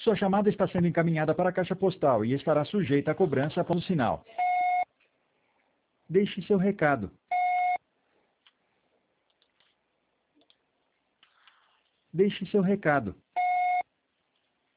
Sua chamada está sendo encaminhada para a caixa postal e estará sujeita a cobrança após o sinal. Deixe seu recado. Deixe seu recado.